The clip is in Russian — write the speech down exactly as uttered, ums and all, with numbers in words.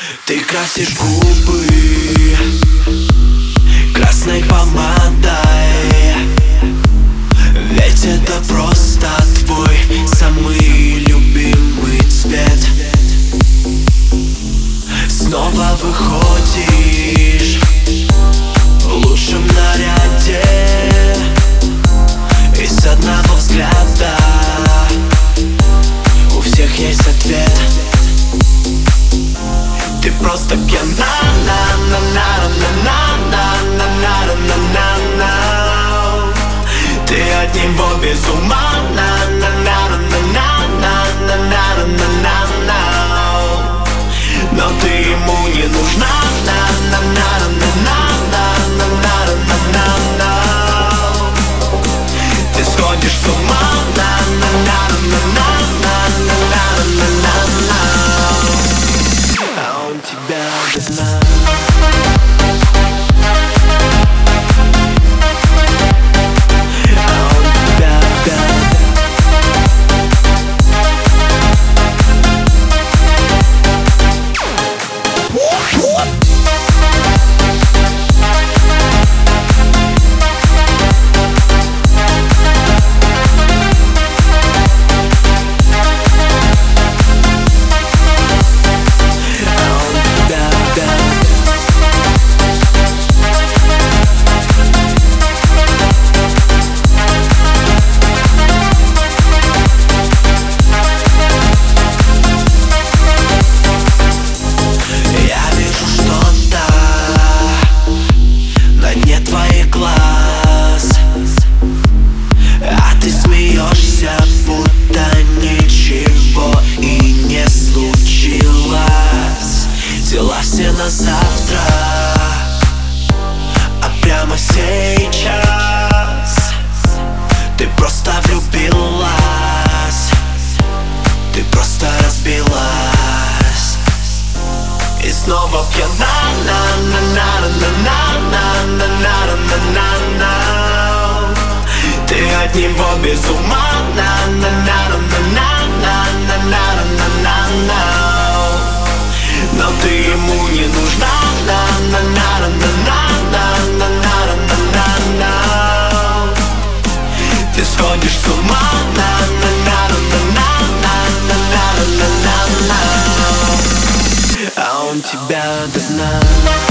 Ты красишь губы красной помадой, ведь это просто твой самый любимый цвет. Снова выходишь в лучшем наряде, и с одного взгляда у всех есть ответ. Ты просто пьяна, на на на на на на на на на на. Ты от него без ума, на на на на на на на на на на. Но ты ему не нужна, на на на на на на на на на на. Ты сходишь с ума, на на на на на на на на на на. А он тебя без дна. Все на завтра, а прямо сейчас ты просто влюбилась, ты просто разбилась. И снова пьяна, на на на на на на на на на на. Ты от него без ума, на на на на на на на на на на. Но ты ему не нужна, на на на на на на на на на на. Ты сходишь с ума, на на на на на на на на на на. А он тебя до дна.